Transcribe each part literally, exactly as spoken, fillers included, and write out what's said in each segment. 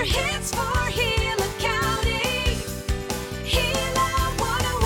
your hits for Gila County. Gila one oh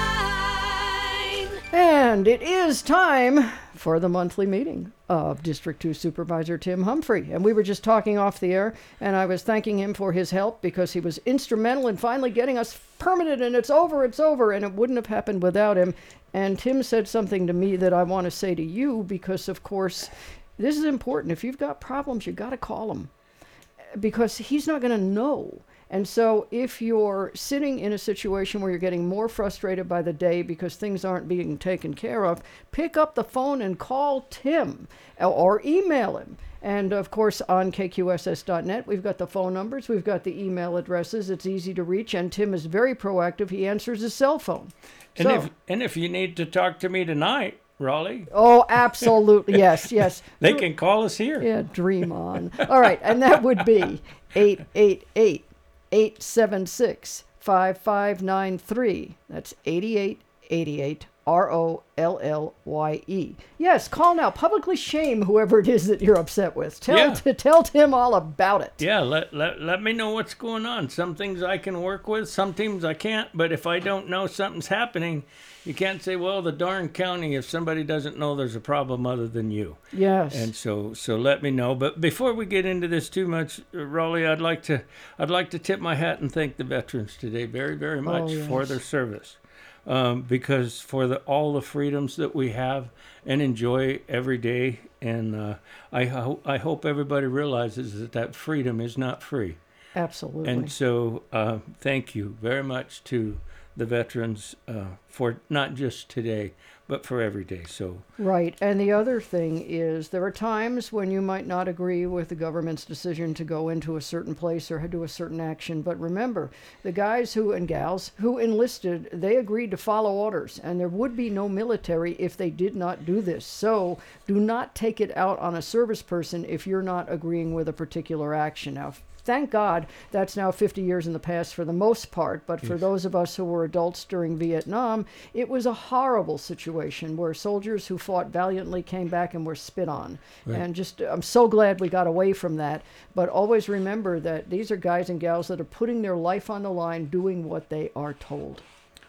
one nine. And it is time for the monthly meeting of District two Supervisor Tim Humphrey. And we were just talking off the air, and I was thanking him for his help because he was instrumental in finally getting us permitted, and it's over, it's over, and it wouldn't have happened without him. And Tim said something to me that I want to say to you because, of course, this is important. If you've got problems, you got to call him because he's not going to know. And so if you're sitting in a situation where you're getting more frustrated by the day because things aren't being taken care of, pick up the phone and call Tim or email him. And of course, on K Q S S dot net, we've got the phone numbers, we've got the email addresses. It's easy to reach, and Tim is very proactive. He answers his cell phone. And So- if and if you need to talk to me tonight, Raleigh, Oh, absolutely. Yes, yes. they can call us here. Yeah, dream on. All right, and that would be eight eight eight, eight seven six, five five nine three. That's eighty-eight eighty-eight, R O L L Y E. Yes, call now. Publicly shame whoever it is that you're upset with. Tell Yeah. t- tell Tim all about it. Yeah, let, let let me know what's going on. Some things I can work with, some things I can't. But if I don't know something's happening, you can't say, well, the darn county, if somebody doesn't know there's a problem other than you. Yes. And so so let me know. But before we get into this too much, uh, Raleigh, I'd like to I'd like to tip my hat and thank the veterans today very, very much Oh, for yes. their service. Um, because for the all the freedoms that we have and enjoy every day. And uh, I, ho- I hope everybody realizes that that freedom is not free. Absolutely. And so uh, thank you very much to the veterans uh, for not just today, but for every day. So Right. And the other thing is there are times when you might not agree with the government's decision to go into a certain place or do a certain action. But remember, the guys who and gals who enlisted, they agreed to follow orders, and there would be no military if they did not do this. So do not take it out on a service person if you're not agreeing with a particular action. Now, thank God that's now fifty years in the past for the most part, but for Yes. those of us who were adults during Vietnam, it was a horrible situation where soldiers who fought valiantly came back and were spit on. Right. And just, I'm so glad we got away from that. But always remember that these are guys and gals that are putting their life on the line doing what they are told.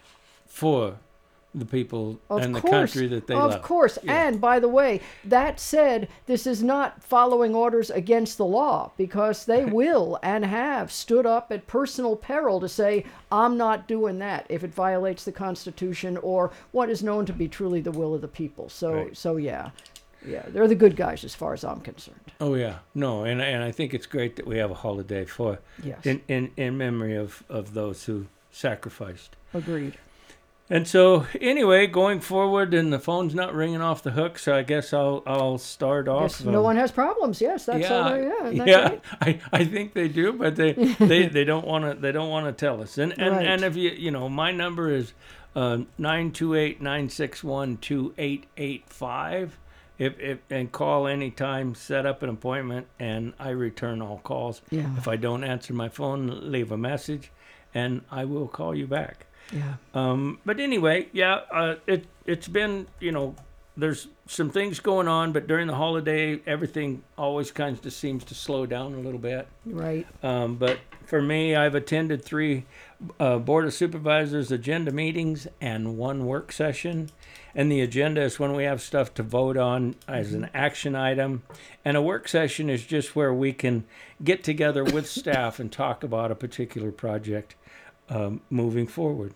for the people Of and the course, country that they of love. course. Yeah. And by the way, that said, this is not following orders against the law because they will and have stood up at personal peril to say, I'm not doing that if it violates the Constitution or what is known to be truly the will of the people. So, Right. so yeah. Yeah, they're the good guys as far as I'm concerned. Oh yeah, no, and and I think it's great that we have a holiday for Yes. in in, in memory of, of those who sacrificed. Agreed. And so anyway, going forward, and the phone's not ringing off the hook, so I guess I'll I'll start off. Yes, no um, one has problems. Yes, that's yeah, all. They, yeah, isn't that yeah. great? I, I think they do, but they they, they don't want to they don't want to tell us. And and, Right. and if you you know my number is uh, nine two eight nine six one two eight eight five. If, if and call anytime, set up an appointment, and I return all calls. Yeah. If I don't answer my phone, leave a message, and I will call you back. Yeah. Um, but anyway, yeah, uh, it it's been, you know, there's some things going on, but during the holiday, everything always kind of just seems to slow down a little bit. Right. Um, but for me, I've attended three uh, Board of Supervisors agenda meetings and one work session. And the agenda is when we have stuff to vote on as an action item. And a work session is just where we can get together with staff and talk about a particular project um, moving forward.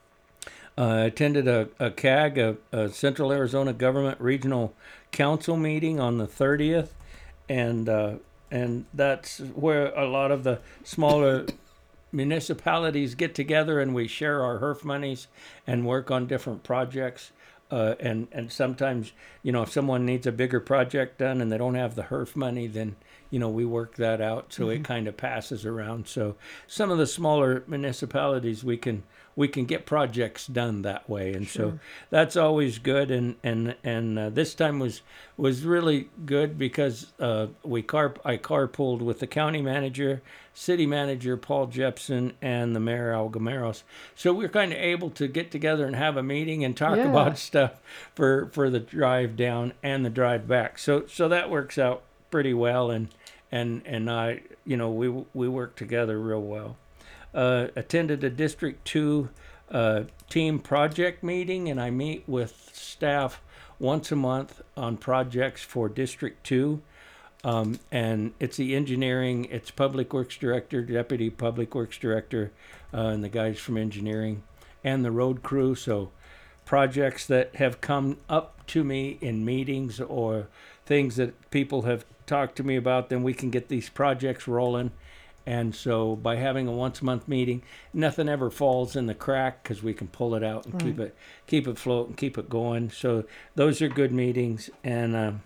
Uh, I attended a, a C A G, a, a Central Arizona Government Regional Council meeting on the thirtieth. And, uh, and that's where a lot of the smaller municipalities get together and we share our H E R F monies and work on different projects. Uh, and, and sometimes, you know, if someone needs a bigger project done and they don't have the H E R F money, then, you know, we work that out so it kind of passes around. So some of the smaller municipalities, we can we can get projects done that way. And so Sure. that's always good. And, and, and uh, this time was was really good because uh, we car I carpooled with the county manager, city manager Paul Jepson, and the mayor Al Gameros. So we we're kind of able to get together and have a meeting and talk Yeah. about stuff for, for the drive down and the drive back. So so that works out pretty well. And and and I, you know, we we work together real well. Uh, attended a District Two uh, team project meeting, and I meet with staff once a month on projects for District Two. Um, and it's the engineering, it's Public Works Director, Deputy Public Works Director, uh, and the guys from engineering, and the road crew. So projects that have come up to me in meetings or things that people have talked to me about, then we can get these projects rolling. And so by having a once a month meeting, nothing ever falls in the crack because we can pull it out and keep it keep it floating, keep it going. So those are good meetings. And um,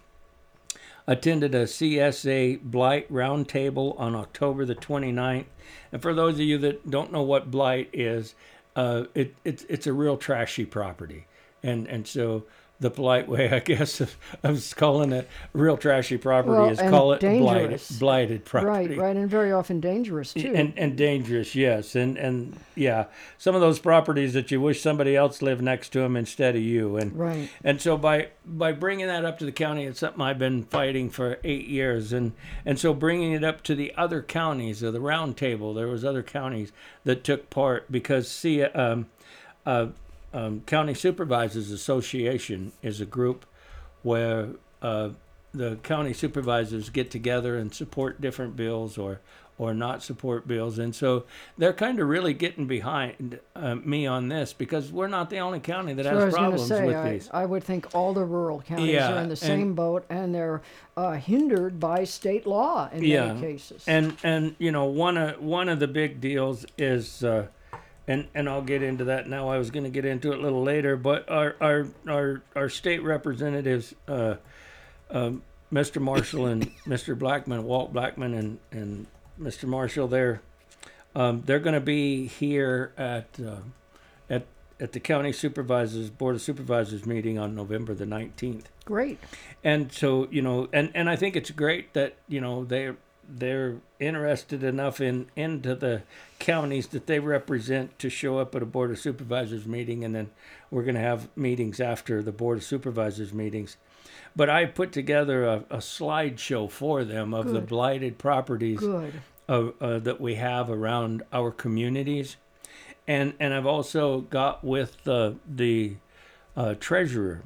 attended a C S A Blight Roundtable on October the twenty-ninth. And for those of you that don't know what blight is, uh, it, it, it's a real trashy property. And, and so the polite way, I guess, of, of calling it real trashy property Well, is and call it blighted, dangerous. blighted property. Right, right, and very often dangerous too. And, and dangerous, yes. And, and yeah, some of those properties that you wish somebody else lived next to them instead of you. And Right. and so by by bringing that up to the county, it's something I've been fighting for eight years. And, and so bringing it up to the other counties, of the round table, there was other counties that took part because, see, um, uh, um, County Supervisors Association is a group where uh, the county supervisors get together and support different bills or or not support bills. And so they're kind of really getting behind uh, me on this because we're not the only county that So I has was going to problems say, with I, these. I would think all the rural counties Yeah, are in the and- same boat, and they're uh, hindered by state law in Yeah, many cases. And and you know one of one of the big deals is uh, and and I'll get into that now. I was going to get into it a little later, but our our our, our state representatives, uh, um, Mister Marshall and Mister Blackman, Walt Blackman and and Mister Marshall, they're um, they're going to be here at uh, at at the county supervisors board of supervisors meeting on November the nineteenth. Great. And so, you know, and, and I think it's great that, you know, they're they're interested enough in into the counties that they represent to show up at a board of supervisors meeting, and then we're going to have meetings after the board of supervisors meetings. But I put together a, a slideshow for them of the Good. blighted properties Good. uh, uh, that we have around our communities, and and I've also got with the the uh, treasurer,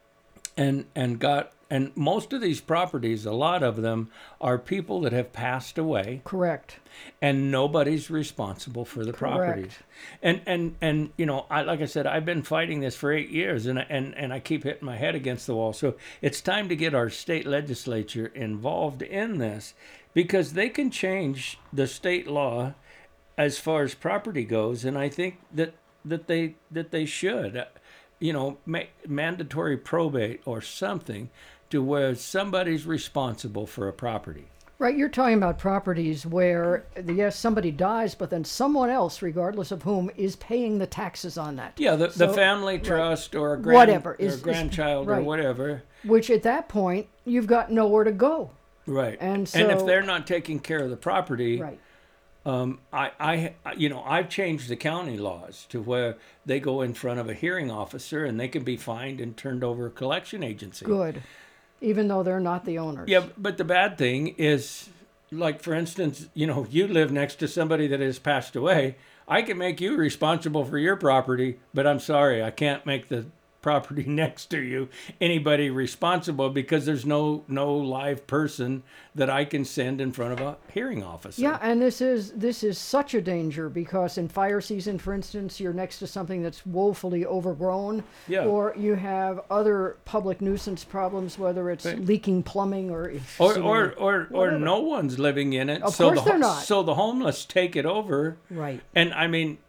and and got and most of these properties, a lot of them are people that have passed away, Correct. and nobody's responsible for the properties. Correct. And and and you know, I like I said, I've been fighting this for eight years, and and and I keep hitting my head against the wall. So it's time to get our state legislature involved in this, because they can change the state law as far as property goes, and I think that that they that they should, you know, make mandatory probate or something to where somebody's responsible for a property. Right, you're talking about properties where, yes, somebody dies, but then someone else, regardless of whom, is paying the taxes on that. Yeah, the, So- the family right. trust or a grand, Whatever or is- a is- grandchild or right. whatever. Which at that point, you've got nowhere to go. Right. And if so- they're not taking care of the property, Right. um, I, I, you know, I've changed the county laws to where they go in front of a hearing officer and they can be fined and turned over a collection agency. Good. Even though they're not the owners. Yeah, but the bad thing is, like, for instance, you know, you live next to somebody that has passed away. I can make you responsible for your property, but I'm sorry, I can't make the property next to you anybody responsible, because there's no no live person that I can send in front of a hearing officer. Yeah, and this is this is such a danger because in fire season, for instance, you're next to something that's woefully overgrown, Yeah. or you have other public nuisance problems, whether it's Right. leaking plumbing or Or or or, or Whatever. no one's living in it. Of so course the, ho- they're not. So the homeless take it over. right. And I mean,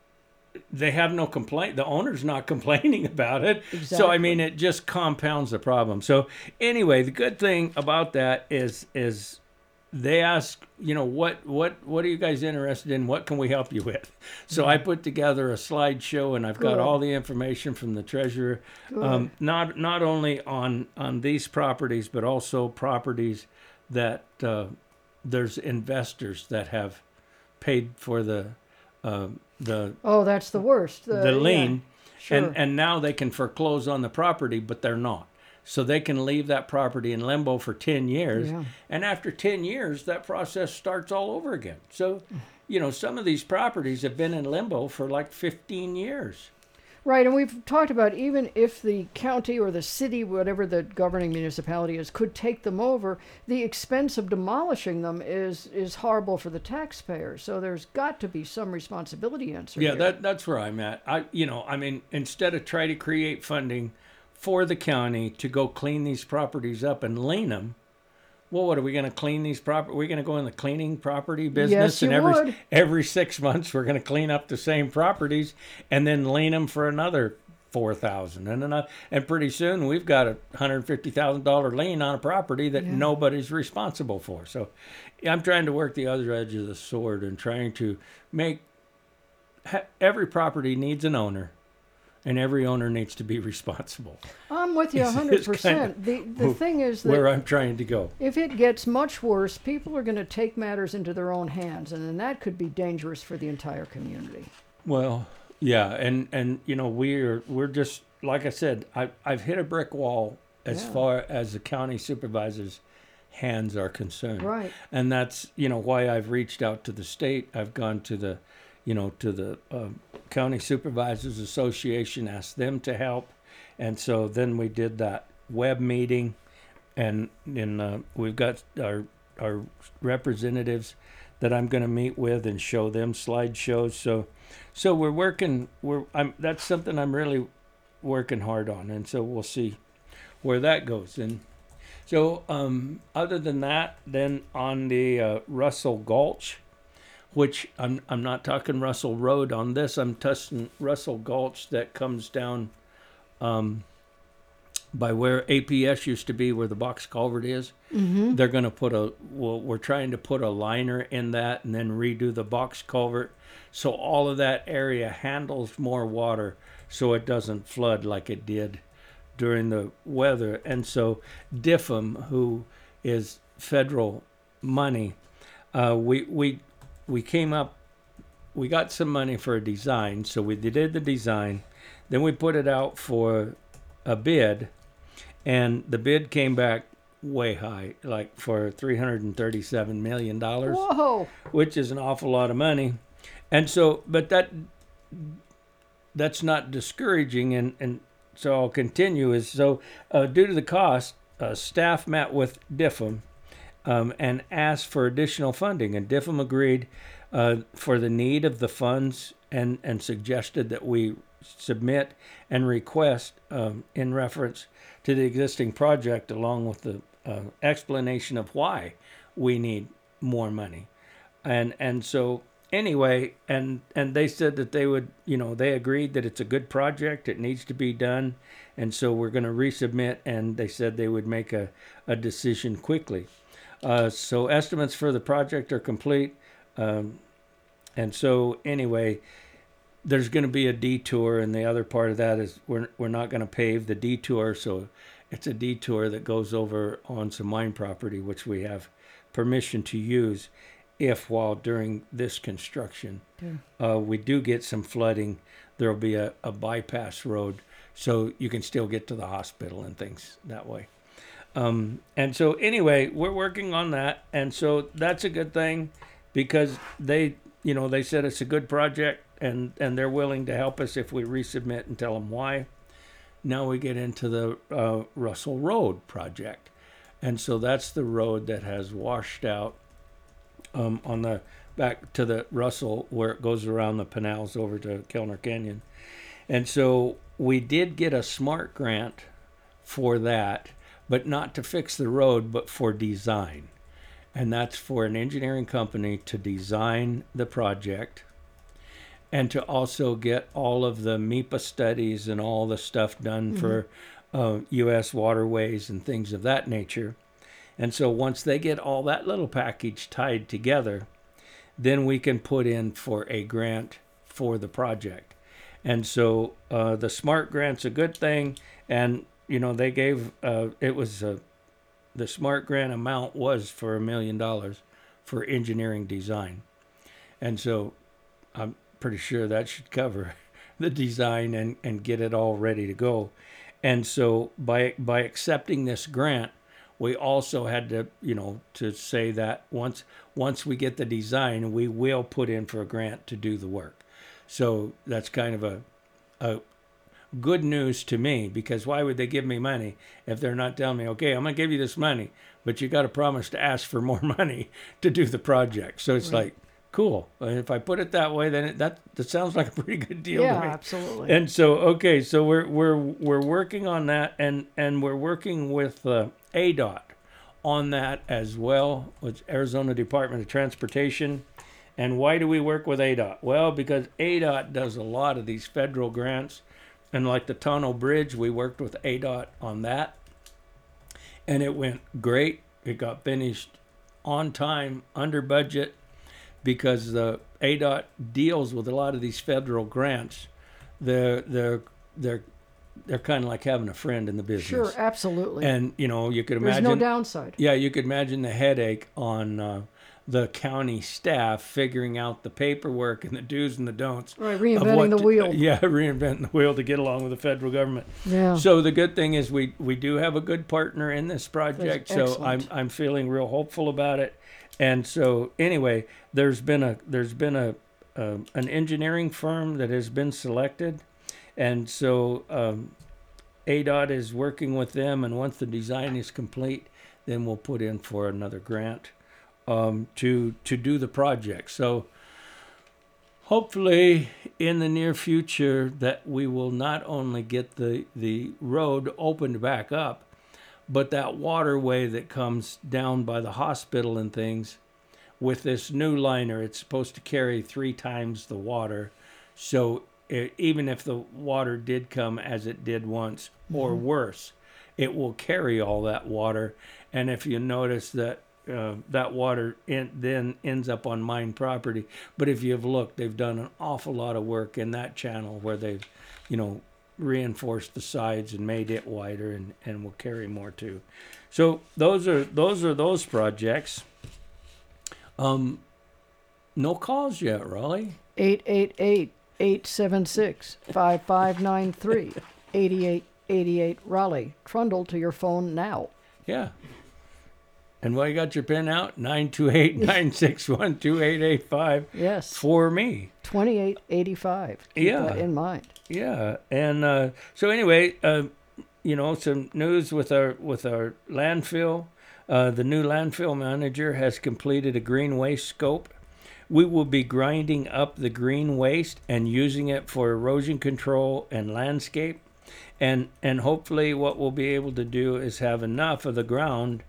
they have no complaint. The owner's not complaining about it. So I Exactly. mean, it just compounds the problem. So anyway, the good thing about that is is they ask, you know, what what what are you guys interested in? What can we help you with? So I put together a slideshow, and I've got Good. all the information from the treasurer, um, not not only on on these properties, but also properties that uh, there's investors that have paid for the uh, the Oh, that's the worst. the yeah, lien, sure. and and now they can foreclose on the property, but they're not. so they can leave that property in limbo for ten years. Yeah. And after ten years, that process starts all over again. So, you know, some of these properties have been in limbo for like fifteen years. Right, and we've talked about even if the county or the city, whatever the governing municipality is, could take them over, the expense of demolishing them is is horrible for the taxpayer. So there's got to be some responsibility answer. Yeah, here. that that's where I'm at. I, you know, I mean, instead of try to create funding for the county to go clean these properties up and lien them, well, what are we going to clean these property? We're going to go in the cleaning property business, Yes, you and every would. every six months we're going to clean up the same properties and then lien them for another four thousand, and then and pretty soon we've got a hundred fifty thousand dollar lien on a property that Yeah. nobody's responsible for. So, I'm trying to work the other edge of the sword and trying to make ha- every property needs an owner. And every owner needs to be responsible. I'm with you It's- one hundred it's percent. The, the thing is that Where I'm trying to go. if it gets much worse, people are going to take matters into their own hands, and then that could be dangerous for the entire community. Well, yeah, and and you know we're we're just like I said, I I've hit a brick wall as Yeah. far as the county supervisor's hands are concerned. Right. And that's you know why I've reached out to the state. I've gone to the, you know, to the uh, County Supervisors Association, asked them to help, and so then we did that web meeting, and then uh, we've got our our representatives that I'm going to meet with and show them slideshows. So, so we're working. We're I'm that's something I'm really working hard on, and so we'll see where that goes. And so, um, other than that, then on the uh, Russell Gulch, which I'm I'm not talking Russell Road on this. I'm touching Russell Gulch that comes down um, by where A P S used to be, where the box culvert is. Mm-hmm. They're going to put a well, we're trying to put a liner in that and then redo the box culvert, so all of that area handles more water, so it doesn't flood like it did during the weather. And so D F M, who is federal money, uh, we we we came up, we got some money for a design, so we did the design, then we put it out for a bid, and the bid came back way high, like for three hundred thirty-seven million dollars, Whoa! which is an awful lot of money. And so, but that that's not discouraging, and, and so I'll continue. Is so uh, due to the cost, uh, staff met with D F M um, and asked for additional funding, and D F M agreed uh, for the need of the funds, and, and suggested that we submit and request um, in reference to the existing project, along with the uh, explanation of why we need more money. And and so anyway, and and they said that they would, you know, they agreed that it's a good project, it needs to be done, and so we're going to resubmit, and they said they would make a, a decision quickly. Uh, so estimates for the project are complete, um, and so anyway, there's going to be a detour, and the other part of that is we're we're not going to pave the detour, so it's a detour that goes over on some mine property, which we have permission to use if while during this construction uh, we do get some flooding, there'll be a, a bypass road, so you can still get to the hospital and things that way. Um, and so anyway, we're working on that, and so that's a good thing, because they, you know, they said it's a good project, and, and they're willing to help us if we resubmit and tell them why. Now we get into the uh, Russell Road project, and so that's the road that has washed out um, on the back to the Russell, where it goes around the Pinals over to Kellner Canyon. And so we did get a SMART grant for that, but not to fix the road, but for design. And that's for an engineering company to design the project, and to also get all of the MEPA studies and all the stuff done for uh, U S waterways and things of that nature. And so once they get all that little package tied together, then we can put in for a grant for the project. And so uh, the SMART grant's a good thing, and you know they gave uh, it was a, the SMART grant amount was for a million dollars for engineering design, and so I'm pretty sure that should cover the design and, and get it all ready to go. And so by by accepting this grant, we also had to, you know, to say that once once we get the design, we will put in for a grant to do the work. So that's kind of a a good news to me, because why would they give me money if they're not telling me, okay, I'm gonna give you this money, but you got to promise to ask for more money to do the project. So it's Right. like, cool. And if I put it that way, then it, that that sounds like a pretty good deal Yeah, to me. absolutely. And so, okay, so we're we're we're working on that, and and we're working with uh, A D O T on that as well, with Arizona Department of Transportation. And why do we work with A D O T? Well, because A D O T does a lot of these federal grants, and like the Tonto Bridge, we worked with A D O T on that, and it went great. It got finished on time, under budget, because the A D O T deals with a lot of these federal grants. They're they're they're they're kind of like having a friend in the business. Sure, absolutely. And you know, you could There's imagine. no downside. Yeah, you could imagine the headache on uh, the county staff figuring out the paperwork and the do's and the don'ts. Right, of reinventing what the to- wheel. Yeah, reinventing the wheel to get along with the federal government. Yeah. So the good thing is we we do have a good partner in this project. That's So I'm excellent. I'm feeling real hopeful about it. And so anyway, there's been a there's been a uh, an engineering firm that has been selected, and so um, A D O T is working with them. And once the design is complete, then we'll put in for another grant um, to to do the project. So hopefully in the near future that we will not only get the the road opened back up, but that waterway that comes down by the hospital and things, with this new liner, it's supposed to carry three times the water. So it, even if the water did come as it did once, or worse, it will carry all that water. And if you notice that uh, that water in, then ends up on mine property. But if you've looked, they've done an awful lot of work in that channel where they've, you know, reinforced the sides and made it wider, and, and will carry more too. So those are those are those projects. Um, no calls yet, Raleigh. eight eight eight, eight seven six, five five nine three, eight eight eight eight Raleigh. Trundle to your phone now. Yeah. And while you got your pen out, nine two eight, nine six one, two eight eight five Yes. for me. twenty-eight eighty-five. Keep Yeah. that in mind. Yeah, and uh, so anyway, uh, you know, some news with our with our landfill. Uh, the new landfill manager has completed a green waste scope. We will be grinding up the green waste and using it for erosion control and landscape, and and hopefully what we'll be able to do is have enough of the ground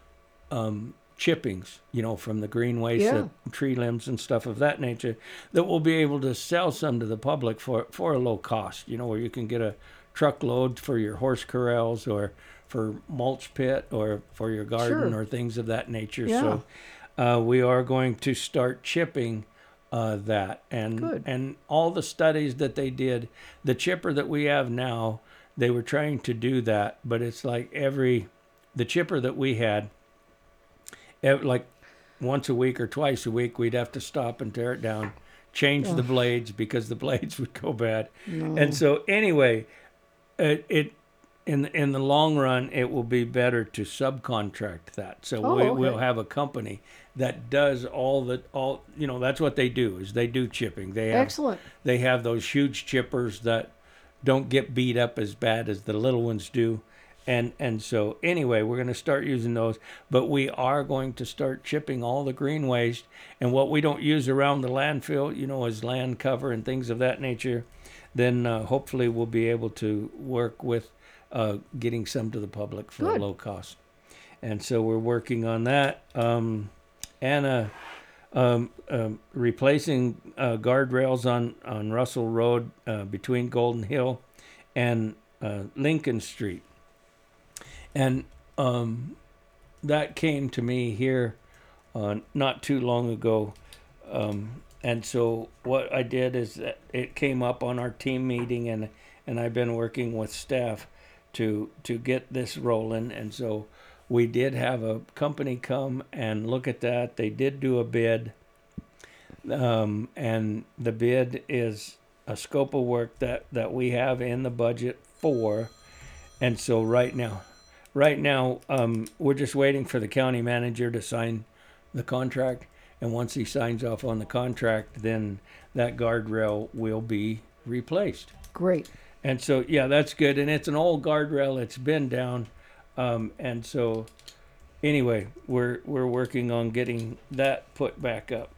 um, chippings, you know, from the green waste, Yeah. the tree limbs and stuff of that nature, that we'll be able to sell some to the public for, for a low cost, you know, where you can get a truckload for your horse corrals, or for mulch pit, or for your garden, Sure. or things of that nature. Yeah. So uh, we are going to start chipping uh, that. And, Good. and all the studies that they did, the chipper that we have now, they were trying to do that, but it's like every, the chipper that we had, ev- like once a week or twice a week, we'd have to stop and tear it down, change the Ugh. blades because the blades would go bad. No. And so anyway, it, it in in the long run, it will be better to subcontract that. So Oh, we, okay. we'll have a company that does all the all. You know, that's what they do, is they do chipping. They have Excellent. they have those huge chippers that don't get beat up as bad as the little ones do. And and so anyway, we're going to start using those, but we are going to start chipping all the green waste, and what we don't use around the landfill, you know, as land cover and things of that nature. Then uh, hopefully we'll be able to work with uh, getting some to the public for Good. a low cost. And so we're working on that. Um, Anna, um, um, replacing uh, guardrails on, on Russell Road uh, between Golden Hill and uh, Lincoln Street. And um, that came to me here uh, not too long ago. Um, and so what I did is that it came up on our team meeting, and, and I've been working with staff to to get this rolling. And so we did have a company come and look at that. They did do a bid. Um, and the bid is a scope of work that, that we have in the budget for. and so right now, right now, um, we're just waiting for the county manager to sign the contract. And once he signs off on the contract, then that guardrail will be replaced. Great. And so, yeah, that's good. And it's an old guardrail. It's been down. Um, and so, anyway, we're we're working on getting that put back up.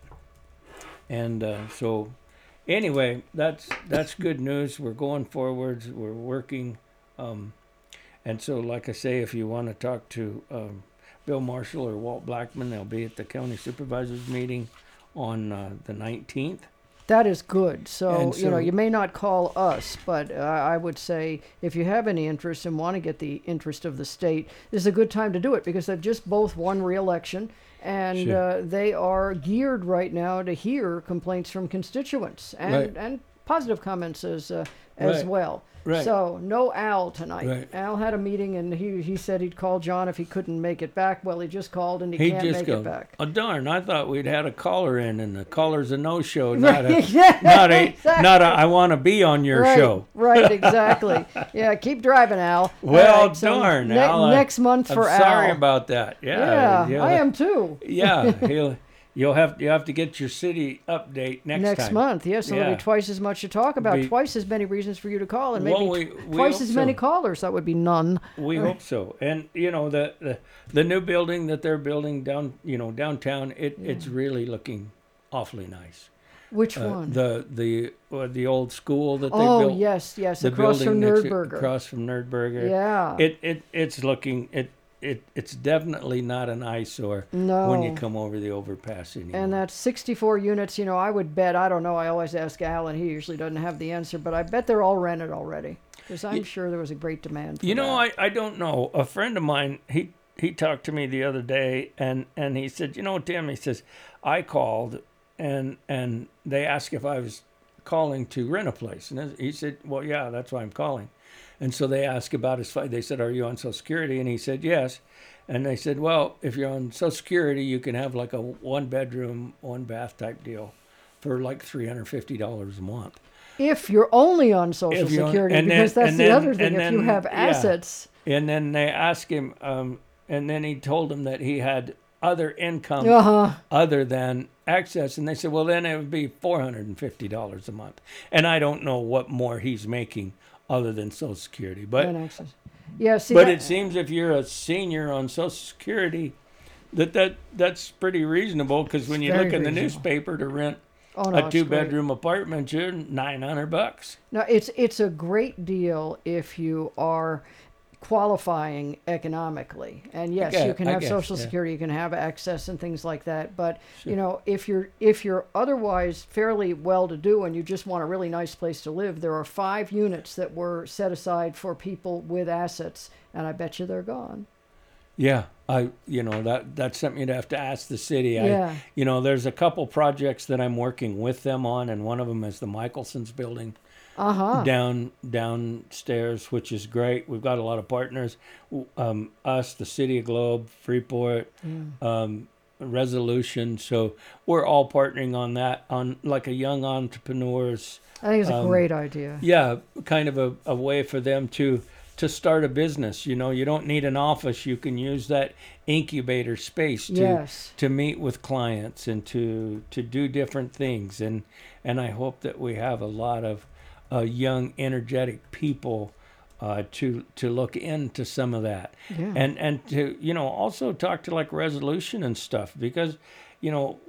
And uh, so, anyway, that's that's good news. We're going forwards. We're working. Um, and so, like I say, if you want to talk to um, Bill Marshall or Walt Blackman, they'll be at the county supervisors meeting on uh, the nineteenth. That is good. So, And you know, so- you may not call us, but uh, I would say if you have any interest and want to get the interest of the state, this is a good time to do it because they've just both won re-election and Sure. uh, they are geared right now to hear complaints from constituents and, Right. and positive comments as uh, as Right. well. Right. So no Al tonight. Right. Al had a meeting and he, he said he'd call John if he couldn't make it back. Well, he just called and he, He can't just make goes, it back. oh darn! I thought we'd had a caller in, and the caller's a no-show, not a, Yeah, not a, exactly. not a. I want to be on your right, show. Right, exactly. Yeah, keep driving, Al. Well, All right, so darn, ne- Al. I- next month I'm for Al. sorry about that. Yeah, Yeah, I am too. Yeah, he'll, you'll have you have to get your city update next, Next time. month, yes, so there'll Yeah. be twice as much to talk about, Be- twice as many reasons for you to call, and maybe Well, we- tw- we twice hope as many so. callers. That would be none. We hope so. And you know the, the the new building that they're building down you know downtown, it it's really looking awfully nice. Which Uh, one? the the uh, the old school that they Oh, built. yes, yes, The across from building next- Nerdburger. across from Nerdburger. Yeah. It it it's looking it it it's definitely not an eyesore No. when you come over the overpass anymore. And that's sixty-four units. You know, I would bet, I don't know, I always ask Al, and he usually doesn't have the answer, but I bet they're all rented already. Because I'm Y- sure there was a great demand for You know, that. I, I don't know. A friend of mine, he he talked to me the other day, and, and he said, you know, Tim, he says, I called, and and they asked if I was calling to rent a place, and he said, well, yeah, that's why I'm calling. And so they asked about his. fi- They said, are you on Social Security? And he said, yes. And they said, well, if you're on Social Security, you can have like a one bedroom, one bath type deal for like three hundred fifty dollars a month. If you're only on Social If you're on- Security, and then- because that's and the then- other thing. and If you then- have yeah. assets, And then they asked him, um, and then he told them that he had other income uh huh. other than access. And they said, well, then it would be four hundred fifty dollars a month. And I don't know what more he's making other than Social Security. But And access. Yeah, see, but that- it seems if you're a senior on Social Security, that, that that's pretty reasonable because when you very look in the reasonable. newspaper to rent oh, no, a it's two great. bedroom apartment, you're nine hundred bucks. No, it's it's a great deal if you are qualifying economically. And yes, Yeah, you can I have guess, Social yeah. Security, you can have access and things like that. But Sure. you know, if you're if you're otherwise fairly well to do and you just want a really nice place to live, there are five units that were set aside for people with assets, and I bet you they're gone. Yeah, I you know that that's something you'd have to ask the city. Yeah. I, you know, there's a couple projects that I'm working with them on, and one of them is the Michelson's building Uh huh. down downstairs, which is great. We've got a lot of partners, um, us, the City of Globe, Freeport, um, Resolution. So we're all partnering on that on like a young entrepreneurs. I think it's a um, great idea. Yeah, kind of a, a way for them to to start a business. You know, you don't need an office. You can use that incubator space to Yes. to meet with clients and to to do different things. And and I hope that we have a lot of uh, young, energetic people uh, to to look into some of that. Yeah. And and to you know also talk to like Resolution and stuff because you know.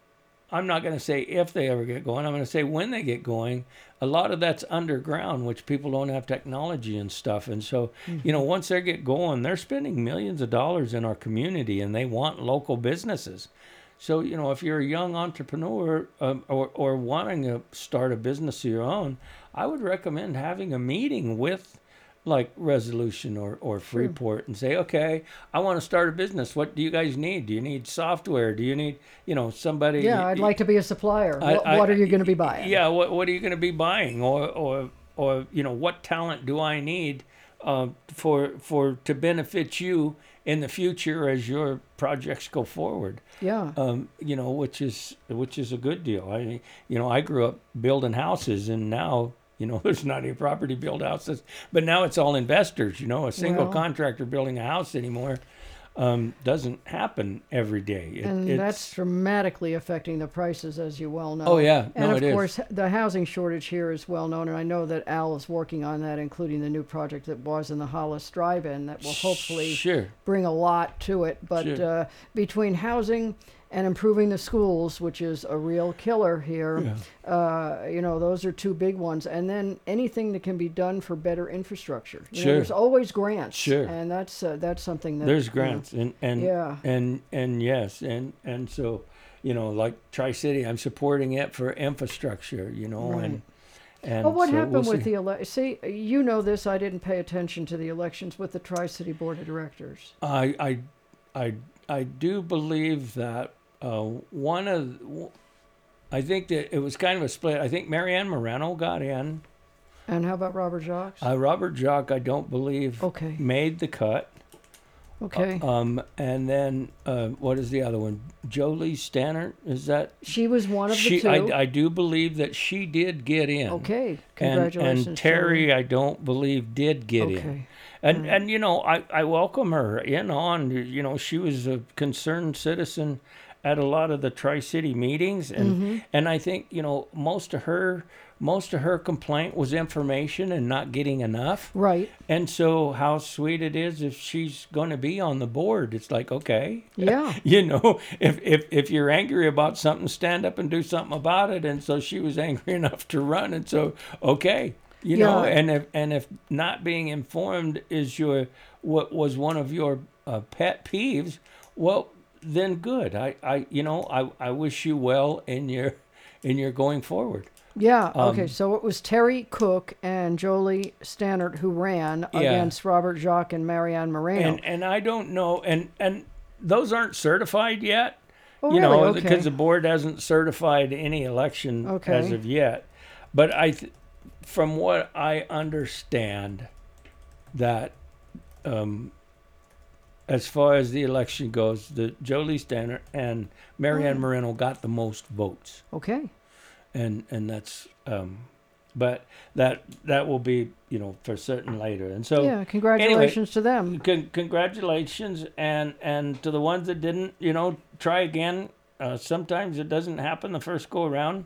I'm not going to say if they ever get going. I'm going to say when they get going. A lot of that's underground, which people don't have technology and stuff. And so, you know, once they get going, they're spending millions of dollars in our community and they want local businesses. So, you know, if you're a young entrepreneur um, or, or wanting to start a business of your own, I would recommend having a meeting with like Resolution or, or Freeport and say, okay, I want to start a business. What do you guys need? Do you need software? Do you need, you know, somebody? Yeah, I'd like to be a supplier. I- what, I- what are you going to be buying? Yeah, what what are you going to be buying, or or or you know, what talent do I need uh, for for to benefit you in the future as your projects go forward? Yeah. Um, you know, which is which is a good deal. I you know, I grew up building houses, and now You know, there's not any property build houses, but now it's all investors. You know, a single Well- contractor building a house anymore um, doesn't happen every day. It, And it's- that's dramatically affecting the prices, as you well know. Oh, yeah. And No, of it is. course, the housing shortage here is well known, and I know that Al is working on that, including the new project that was in the Hollis Drive-In that will hopefully sure. bring a lot to it. But Sure. uh, between housing and improving the schools, which is a real killer here, uh, you know, those are two big ones. And then anything that can be done for better infrastructure. You know, Sure. there's always grants. Sure. And that's uh, that's something that There's you know, grants and and Yeah. and and yes and and so you know, like Tri-City, I'm supporting it for infrastructure. You know, Right. and and Well, what so happened we'll with see. the ele- see? You know this. I didn't pay attention to the elections with the Tri-City Board of Directors. I I I I do believe that uh, one of I think that it was kind of a split. I think Marianne Moreno got in. And how about Robert Jacques? Uh, Robert Jock, I don't believe Okay. made the cut. Okay. Um, and then uh, what is the other one? Jolie Stannard, is that? She was one of the She, two. I, I do believe that she did get in. okay. And, Congratulations. and Terry, Joey. I don't believe did get in. Okay. And and you know, I, I welcome her in on. You know, she was a concerned citizen at a lot of the Tri-City meetings, and Mm-hmm. and I think you know most of her most of her complaint was information and not getting enough. Right. And so, how sweet it is if she's going to be on the board. It's like, okay, Yeah. you know, if, if if you're angry about something, stand up and do something about it. And so she was angry enough to run. And so, okay, you know, Yeah. and if and if not being informed is your what was one of your uh, pet peeves, well, then good. I, I you know I, I wish you well in your in your going forward. Yeah. Okay. Um, So it was Terry Cook and Jolie Stannard who ran Yeah. against Robert Jacques and Marianne Moreno. And and I don't know, and and those aren't certified yet. oh, you really? know, Okay. because the board hasn't certified any election Okay. as of yet. But I, th- from what I understand, that um, as far as the election goes, the Jolie Stannard and Marianne Oh. Moreno got the most votes, okay. and and that's. Um, but that that will be, you know, for certain later. And so Yeah. Congratulations to them. Con- congratulations, and and to the ones that didn't, you know, try again. Uh, sometimes it doesn't happen the first go around.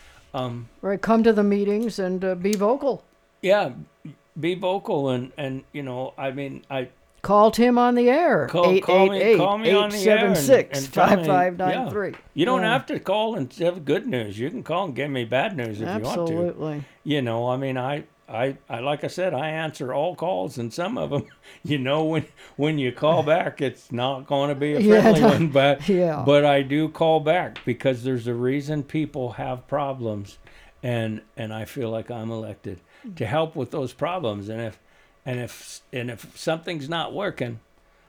Um, Right. Come to the meetings and uh, be vocal. yeah, be vocal, and and you know, I mean, I Call Tim on the air. Call- call me- call me on the air and- eight seven six, and tell me- five five nine three. you don't Yeah. have to call and have good news. You can call and give me bad news if you want to. Absolutely. You know, I mean, I. I, I like I said, I answer all calls, and some of them, you know, when when you call back, it's not going to be a Yeah, friendly no- one, but yeah. but I do call back because there's a reason people have problems, and and I feel like I'm elected to help with those problems, and if and if and if something's not working,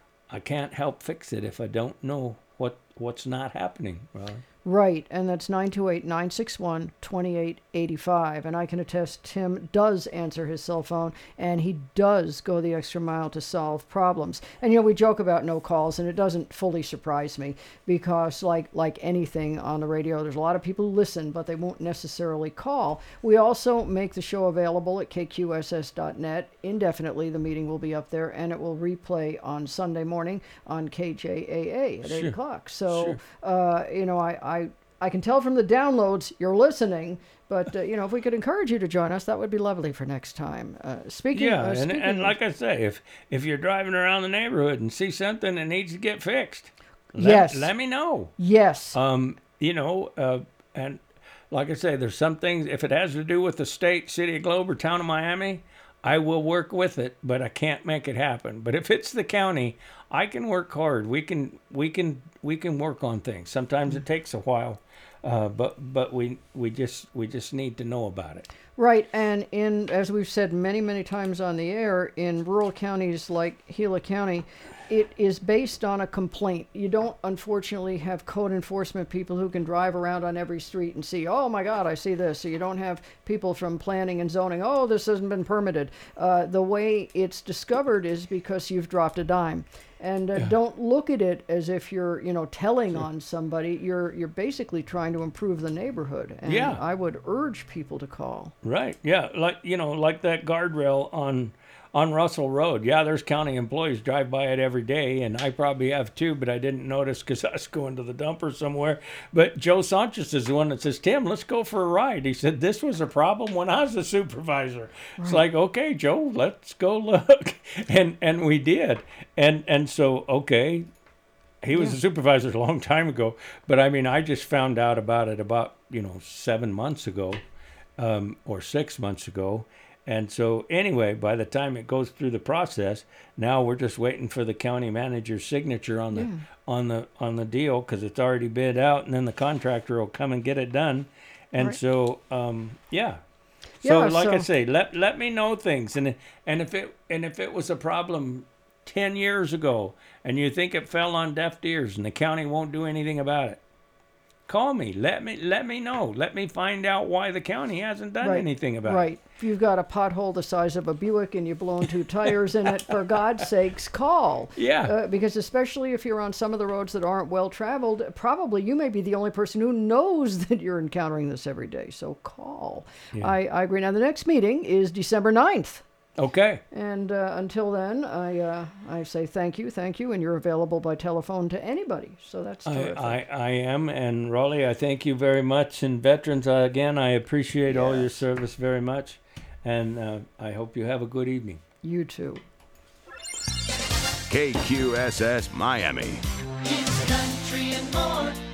I can't help fix it if I don't know what what's not happening. Right? Right, and that's nine two eight, nine six one, two eight eight five. And I can attest Tim does answer his cell phone, and he does go the extra mile to solve problems. And, you know, we joke about no calls, and it doesn't fully surprise me because, like like anything on the radio, there's a lot of people who listen, but they won't necessarily call. We also make the show available at K Q S S dot net indefinitely. The meeting will be up there, and it will replay on Sunday morning on K J A A at eight Sure. o'clock. So, Sure. uh, you know, I, I I can tell from the downloads you're listening, but uh, you know, if we could encourage you to join us, that would be lovely for next time. Uh, speaking, Yeah, uh, and, speaking and of- like I say, if if you're driving around the neighborhood and see something that needs to get fixed, let, Yes. let me know. yes, Um, you know, uh, and like I say, there's some things, if it has to do with the state, city of Globe, or town of Miami, I will work with it, but I can't make it happen. But if it's the county, I can work hard. We can we can we can work on things. Sometimes it takes a while, uh, but but we we just we just need to know about it. right. And in as we've said many many times on the air, in rural counties like Gila County, it is based on a complaint. You don't, unfortunately, have code enforcement people who can drive around on every street and see, oh my God, I see this. So you don't have people from planning and zoning, oh, this hasn't been permitted. Uh, the way it's discovered is because you've dropped a dime. And uh, don't look at it as if you're, you know, telling on somebody. You're you're basically trying to improve the neighborhood. And Yeah. I would urge people to call. Right. Yeah. Like, you know, like that guardrail on on Russell Road. Yeah, there's county employees drive by it every day, and I probably have too, but I didn't notice because I was going to the dumper somewhere. But Joe Sanchez is the one that says, Tim, let's go for a ride. He said, this was a problem when I was a supervisor. It's like, okay, Joe, let's go look. And and we did. And and so, okay, he was a supervisor a long time ago. But I mean, I just found out about it about, you know, seven months ago um, or six months ago. And so anyway, by the time it goes through the process, now we're just waiting for the county manager's signature on the Yeah. on the on the deal because it's already bid out, and then the contractor will come and get it done. And Right. so um, yeah. So Yeah, like I so- say, let let me know things, and and if it and if it was a problem ten years ago, and you think it fell on deaf ears, and the county won't do anything about it, call me. Let me let me know. Let me find out why the county hasn't done Right. anything about it. Right. If you've got a pothole the size of a Buick and you've blown two tires in it, for God's sakes, call. Yeah. Uh, because especially if you're on some of the roads that aren't well traveled, probably you may be the only person who knows that you're encountering this every day. So call. I, I agree. Now, the next meeting is December ninth. Okay. And uh, until then, I uh, I say thank you, thank you, and you're available by telephone to anybody. So that's I, terrific. I, I am, and Raleigh, I thank you very much. And veterans, uh, again, I appreciate all your Yes. service very much, and uh, I hope you have a good evening. You too. K Q S S Miami. It's country and more.